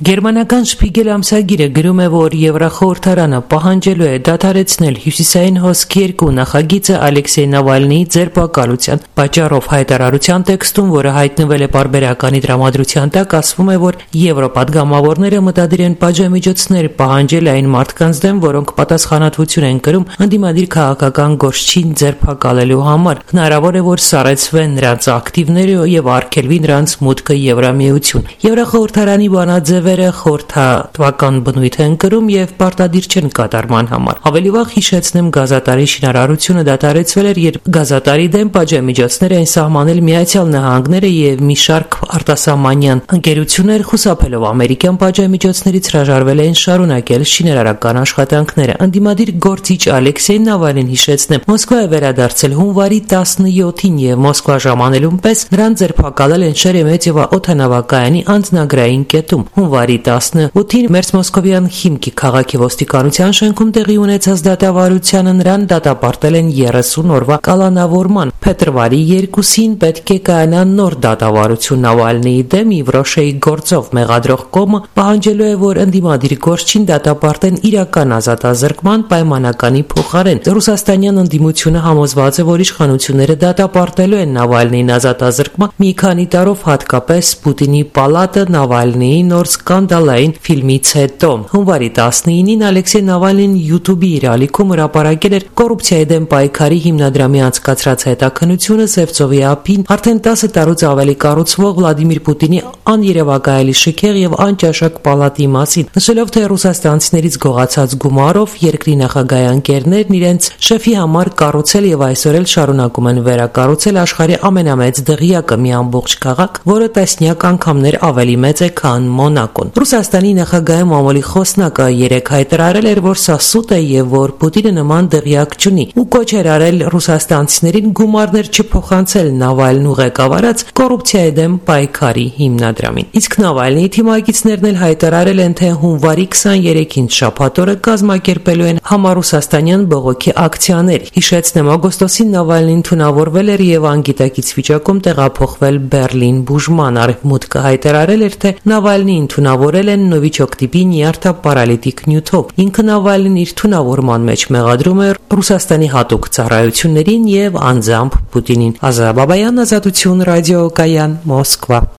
Գերմանական Շպիգել ամսագիրը գրում է, որ Եվրախորհրդարանը պահանջելու է դադարեցնել Հյուսիսային հոսք 2 նախագիծը Ալեքսեյ Նավալնիի ձերբակալության պատճառով։ Հայտարարության տեքստում, որը հայտնվել է պարբերականի տրամադրության տակ, ասվում է, որ եվրոպադգամավորները մտադիր են պատժամիջոցներ պահանջել այն մարդկանց դեմ, որոնք պատասխանատվություն են կրում ընդդիմադիր քաղաքական գործչին ձերբակալելու համար։ Հնարավոր է, որ սառեցվեն նրանց ակտիվները եւ արգելվի նրանց մուտքը Եվրամիություն։ Եվրախորհրդարանի բանաձևերը խորհրդատվական բնույթ են կրում եւ պարտադիր չեն կատարման համար։ Ավելի վաղ հիշեցնեմ, գազատարի շինարարությունը դադարեցվել էր, երբ գազատարի դեմ պատժամիջոցներ էին սահմանել Միացյալ Նահանգները եւ մի շարք արտասահմանյան ընկերություններ, խուսափելով ամերիկյան պատժամիջոցներից, հրաժարվել էին շարունակել շինարարական աշխատանքները։ Ընդդիմադիր գործիչ Ալեքսեյ Նավալին, հիշեցնեմ, Մոսկվա է վերադարձել հունվարի 17-ին եւ Մոսկվա ժամանելուն պես նրան ձերբակալել են Շերեմետիևա օդանավակայանի անձնագրային կետում։ Հունվարի 18-ին Մերսմոսկովյան Խիմկի քաղաքի ոստիկանության շենքում տեղի ունեցած դատավարությանը նրան դատապարտել են 30 օրվա կալանավորման։ Փետրվարի 2-ին պետք է կայանա նոր դատավարություն Նավալնիի դեմ, Իվրոշեի գործով մեղադրող կողմը պահանջելու է, որ ընդդիմադիր գործչին դատապարտեն իրական ազատազրկման պայմանականի փոխարեն։ Ռուսաստանյան ընդդիմությունը համոզված է, որ իշխանությունները դատապարտելու են Նավալնիին ազատազրկման մի քանի տարով, հատկապես Պուտինի պալատը Նավալնիի նոր սկանդալային ֆիլմից հետո։ Հունվարի 19-ին Ալեքսեյ Նավալնին YouTube-ի իր ալիքում հրապարակել էր կոռուպցիայի դեմ պայքարի հիմնադրամի անցկացրած հետաքննությունը Սևծովի ափին արդեն 10 տարուց ավելի կառուցվող Վլադիմիր Պուտինի աներևակայելի շքեղ եւ անճաշակ պալատի մասին, նշելով, թե ռուսաստանցիներից գողացած գումարով երկրի նախագահայիններն իրենց շեֆի համար կառուցել եւ այսօր էլ շարունակում են վերակառուցել աշխարհի ամենամեծ դղյակը, մի ամբողջ քաղաք, որը տասնյակ անգամներ ավելի մեծ է, քան Մոնակոն։ Ռուսաստանի նախագահի մամուլի խոսնակը երեկ հայտարարել էր, որ սա սուտ է եւ որ Պուտինը նման դղյակ չունի, ու կոչ էր արել ռուսաստանցիներին գումարներ չփոխանցել Նավալնու ղեկավարած կոռուպցիայի դեմ պայքարի հիմնադրամին։ Իսկ Նավալնիի թիմակիցներն էլ հայտարարել են, թե հունվարի 23-ին շաբաթ օրը կազմակերպելու են համառուսաստանյան բողոքի ակցիաներ։ Հիշեցնեմ, օգոստոսին Նավալնին թունավորվել էր եւ անգիտակից վիճակում տեղափոխվել Բերլին բուժման։ Արևմուտքը հայտարարել էր, թե Նավալնիին թունավորել են նովիչոկ տիպի նյարդապարալիտիկ նյութով։ Ինքը Նավալնին իր թունավորման մեջ մեղադրում է Ռուսաստանի հատուկ ծառայություններին եւ անձամբ Պուտինին։ Ազատ Բաբայան, Ազատություն ռադիոկայան, Մոսկվա։